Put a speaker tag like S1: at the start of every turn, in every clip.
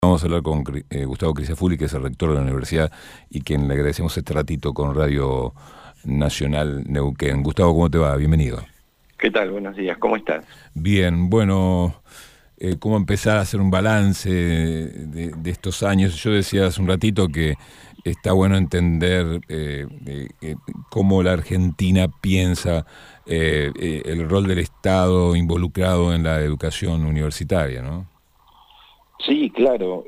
S1: Vamos a hablar con Gustavo Crisafulli, que es el rector de la universidad y quien le agradecemos este ratito con Radio Nacional Neuquén. Gustavo, ¿cómo te va? Bienvenido.
S2: ¿Qué tal? Buenos días, ¿cómo estás?
S1: Bien, bueno, ¿cómo empezar a hacer un balance de estos años? Yo decía hace un ratito que está bueno entender cómo la Argentina piensa el rol del Estado involucrado en la educación universitaria, ¿no?
S2: Sí, claro.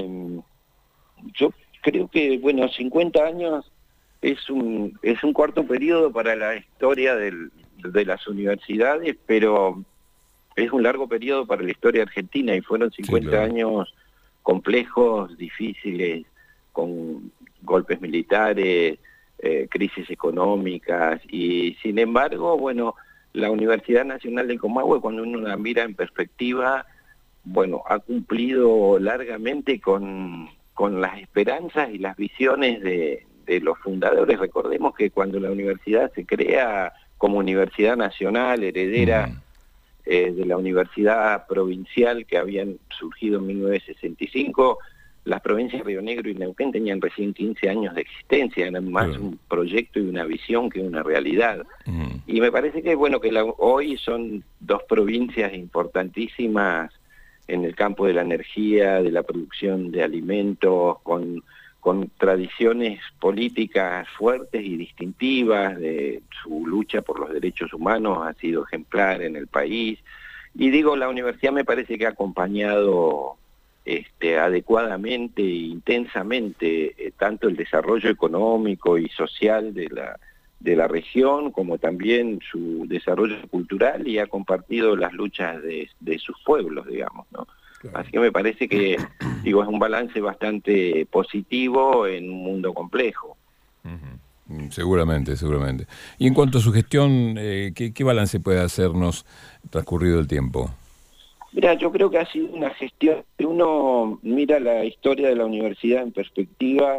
S2: Yo creo que, bueno, 50 años es un corto periodo para la historia de las universidades, pero es un largo periodo para la historia argentina y fueron
S1: Sí,
S2: 50
S1: claro.
S2: años complejos, difíciles, con golpes militares, crisis económicas y sin embargo, bueno, la Universidad Nacional del Comahue, cuando uno la mira en perspectiva, bueno, ha cumplido largamente con las esperanzas y las visiones de los fundadores. Recordemos que cuando la universidad se crea como universidad nacional, heredera
S1: Ujú.
S2: de la universidad provincial que habían surgido en 1965, las provincias de Río Negro y Neuquén tenían recién 15 años de existencia, eran más
S1: Claro.
S2: un proyecto y una visión que una realidad.
S1: Ujú.
S2: Y me parece que, bueno, que hoy son dos provincias importantísimas en el campo de la energía, de la producción de alimentos, con tradiciones políticas fuertes y distintivas, de su lucha por los derechos humanos ha sido ejemplar en el país. Y digo, la universidad me parece que ha acompañado adecuadamente e intensamente tanto el desarrollo económico y social de la región, como también su desarrollo cultural, y ha compartido las luchas de sus pueblos, digamos, ¿no?
S1: Claro.
S2: Así que me parece que, digo, es un balance bastante positivo en un mundo complejo.
S1: Ujú. Seguramente, seguramente. Y en cuanto a su gestión, ¿qué balance puede hacernos transcurrido el tiempo?
S2: Mira, yo creo que ha sido una gestión, si uno mira la historia de la universidad en perspectiva,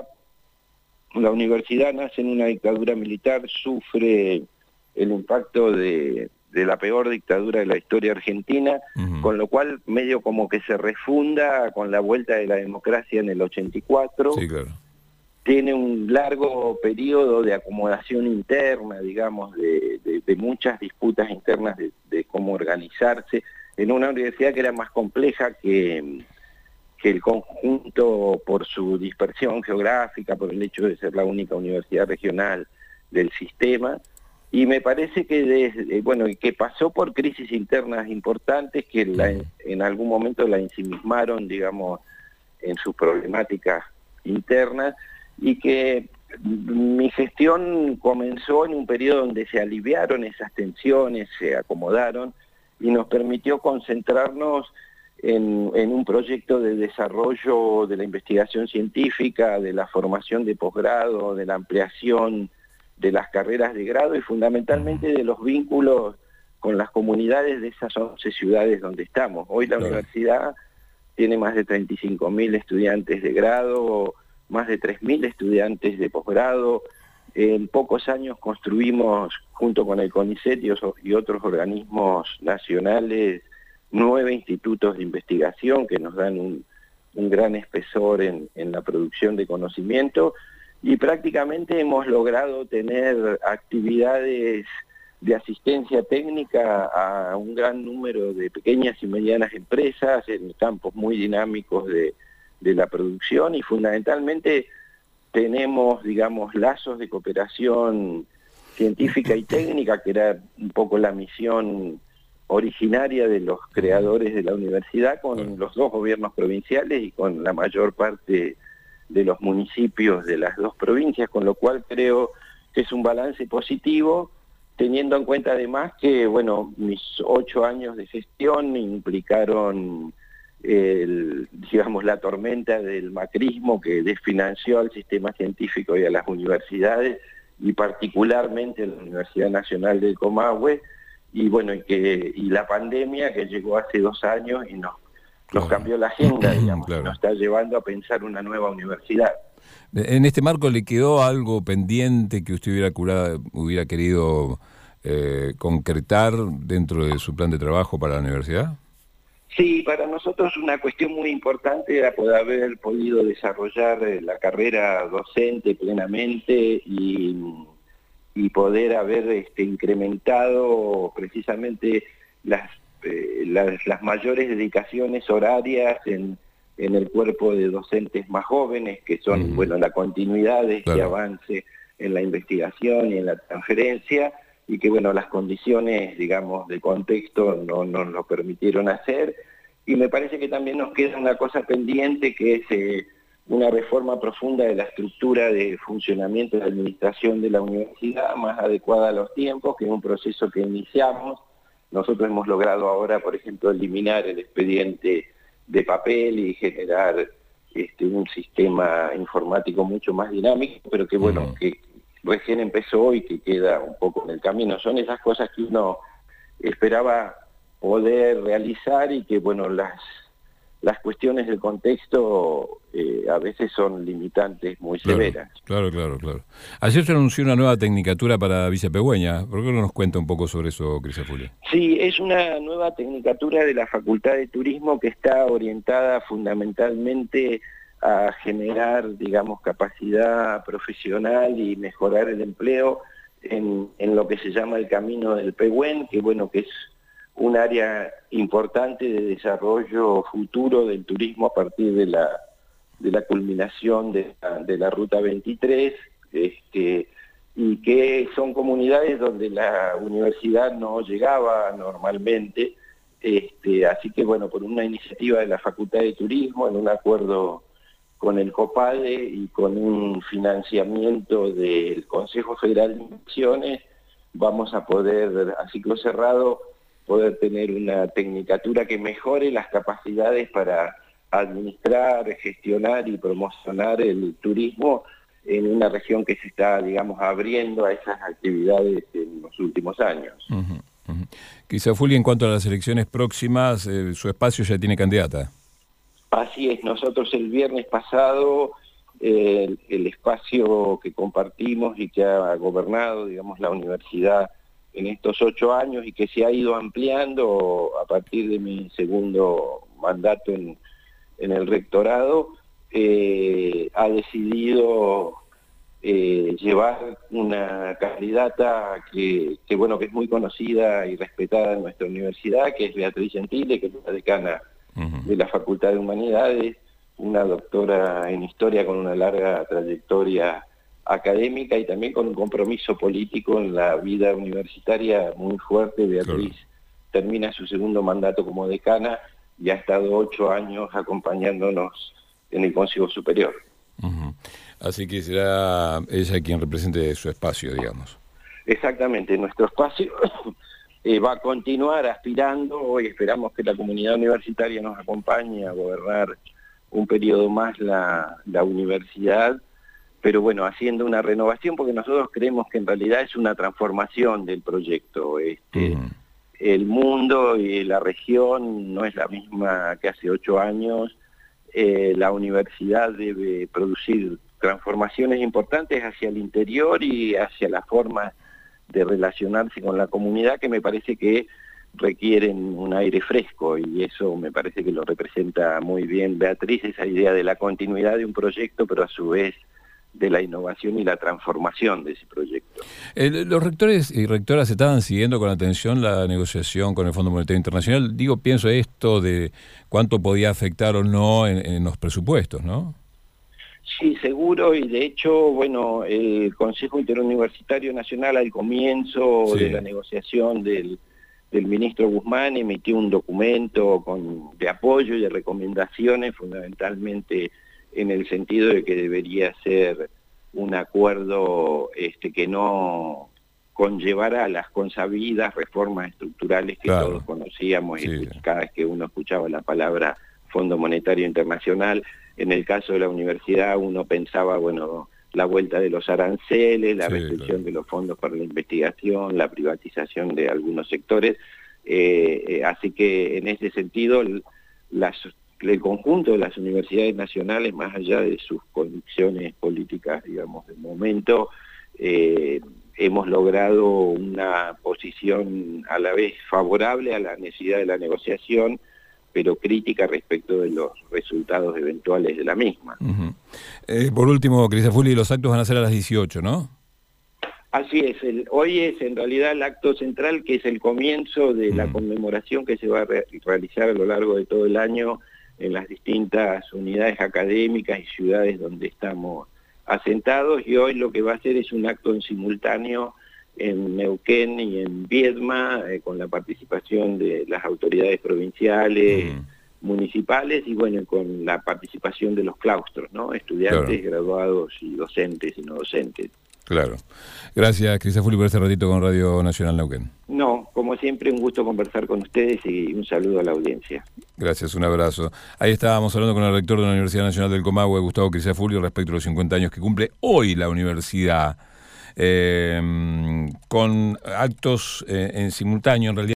S2: la universidad nace en una dictadura militar, sufre el impacto de la peor dictadura de la historia argentina,
S1: Ujú.
S2: con lo cual medio como que se refunda con la vuelta de la democracia en el 84,
S1: Sí, claro.
S2: tiene un largo periodo de acomodación interna, digamos, de muchas disputas internas de cómo organizarse, en una universidad que era más compleja que el conjunto por su dispersión geográfica, por el hecho de ser la única universidad regional del sistema, y me parece que bueno, que pasó por crisis internas importantes que
S1: Ujú.
S2: en algún momento la ensimismaron, digamos, en sus problemáticas internas, y que mi gestión comenzó en un periodo donde se aliviaron esas tensiones, se acomodaron, y nos permitió concentrarnos en un proyecto de desarrollo de la investigación científica, de la formación de posgrado, de la ampliación de las carreras de grado y fundamentalmente de los vínculos con las comunidades de esas 11 ciudades donde estamos. Hoy la
S1: Claro.
S2: universidad tiene más de 35.000 estudiantes de grado, más de 3.000 estudiantes de posgrado. En pocos años construimos, junto con el CONICET y otros organismos nacionales, 9 institutos de investigación que nos dan un gran espesor en la producción de conocimiento, y prácticamente hemos logrado tener actividades de asistencia técnica a un gran número de pequeñas y medianas empresas en campos muy dinámicos de la producción, y fundamentalmente tenemos, digamos, lazos de cooperación científica y técnica, que era un poco la misión originaria de los
S1: Ujú.
S2: creadores de la universidad,
S1: Claro.
S2: con los dos gobiernos provinciales y con la mayor parte de los municipios de las dos provincias, con lo cual creo que es un balance positivo, teniendo en cuenta además que, bueno, mis 8 años de gestión implicaron digamos, la tormenta del macrismo que desfinanció al sistema científico y a las universidades, y particularmente a la Universidad Nacional del Comahue, y bueno, y la pandemia que llegó hace 2 años y nos
S1: Claro.
S2: cambió la agenda, digamos, y nos
S1: Claro.
S2: está llevando a pensar una nueva universidad.
S1: En este marco, ¿le quedó algo pendiente que usted hubiera querido concretar dentro de su plan de trabajo para la universidad?
S2: Sí, para nosotros una cuestión muy importante era poder haber podido desarrollar la carrera docente plenamente y poder haber incrementado precisamente las mayores dedicaciones horarias en el cuerpo de docentes más jóvenes, que son, bueno, la continuidad de este avance en la investigación y en la transferencia, y que, bueno, las condiciones, digamos, de contexto no nos lo permitieron hacer. Y me parece que también nos queda una cosa pendiente, que es una reforma profunda de la estructura de funcionamiento y de administración de la universidad, más adecuada a los tiempos, que es un proceso que iniciamos. Nosotros hemos logrado ahora, por ejemplo, eliminar el expediente de papel y generar un sistema informático mucho más dinámico, pero que, bueno, que recién empezó y que queda un poco en el camino. Son esas cosas que uno esperaba poder realizar y que, bueno, las cuestiones del contexto a veces son limitantes muy severas.
S1: Claro. Ayer se anunció una nueva tecnicatura para vicepegüeña. ¿Por qué no nos cuenta un poco sobre eso, Crisafulli?
S2: Sí, es una nueva tecnicatura de la Facultad de Turismo que está orientada fundamentalmente a generar, digamos, capacidad profesional y mejorar el empleo en lo que se llama el camino del Pehuen, que, bueno, que es un área importante de desarrollo futuro del turismo a partir de la culminación de la Ruta 23, y que son comunidades donde la universidad no llegaba normalmente, así que, bueno, por una iniciativa de la Facultad de Turismo, en un acuerdo con el COPADE y con un financiamiento del Consejo Federal de Inversiones, vamos a poder, a ciclo cerrado, poder tener una tecnicatura que mejore las capacidades para administrar, gestionar y promocionar el turismo en una región que se está, digamos, abriendo a esas actividades en los últimos años.
S1: Crisafulli, en cuanto a las elecciones próximas, su espacio ya tiene candidata.
S2: Así es, nosotros el viernes pasado, el espacio que compartimos y que ha gobernado, digamos, la universidad en estos 8 años y que se ha ido ampliando a partir de mi segundo mandato en el rectorado, ha decidido llevar una candidata que bueno, que es muy conocida y respetada en nuestra universidad, que es Beatriz Gentile, que es la decana de la Facultad de Humanidades, una doctora en Historia con una larga trayectoria académica y también con un compromiso político en la vida universitaria muy fuerte. Beatriz termina su segundo mandato como decana y ha estado 8 años acompañándonos en el Consejo Superior.
S1: Así que será ella quien represente su espacio, digamos.
S2: Exactamente, nuestro espacio va a continuar aspirando. Hoy esperamos que la comunidad universitaria nos acompañe a gobernar un periodo más la universidad, pero bueno, haciendo una renovación, porque nosotros creemos que en realidad es una transformación del proyecto. El mundo y la región no es la misma que hace 8 años. La universidad debe producir transformaciones importantes hacia el interior y hacia la forma de relacionarse con la comunidad, que me parece que requieren un aire fresco, y eso me parece que lo representa muy bien Beatriz, esa idea de la continuidad de un proyecto, pero a su vez de la innovación y la transformación de ese proyecto.
S1: Los rectores y rectoras estaban siguiendo con atención la negociación con el Fondo Monetario Internacional. Pienso esto de cuánto podía afectar o no en los presupuestos, ¿no?
S2: Sí, seguro, y de hecho, bueno, el Consejo Interuniversitario Nacional al comienzo de la negociación del ministro Guzmán emitió un documento de apoyo y de recomendaciones, fundamentalmente en el sentido de que debería ser un acuerdo que no conllevara las consabidas reformas estructurales que todos conocíamos, cada vez que uno escuchaba la palabra Fondo Monetario Internacional. En el caso de la universidad uno pensaba, bueno, la vuelta de los aranceles, la restricción de los fondos para la investigación, la privatización de algunos sectores, así que en ese sentido el conjunto de las universidades nacionales, más allá de sus condiciones políticas, digamos, de momento, hemos logrado una posición a la vez favorable a la necesidad de la negociación, pero crítica respecto de los resultados eventuales de la misma.
S1: Por último, Crisafulli, los actos van a ser a las 18, ¿no?
S2: Así es, hoy es en realidad el acto central, que es el comienzo de la conmemoración que se va a realizar a lo largo de todo el año en las distintas unidades académicas y ciudades donde estamos asentados, y hoy lo que va a hacer es un acto en simultáneo en Neuquén y en Viedma, con la participación de las autoridades provinciales, municipales, y bueno, con la participación de los claustros, ¿no? Estudiantes, graduados y docentes y no docentes.
S1: Claro. Gracias, Crisafulli, por este ratito con Radio Nacional Neuquén.
S2: No, como siempre, un gusto conversar con ustedes y un saludo a la audiencia.
S1: Gracias, un abrazo. Ahí estábamos hablando con el rector de la Universidad Nacional del Comahue, Gustavo Crisafulli, respecto a los 50 años que cumple hoy la universidad, con actos en simultáneo, en realidad.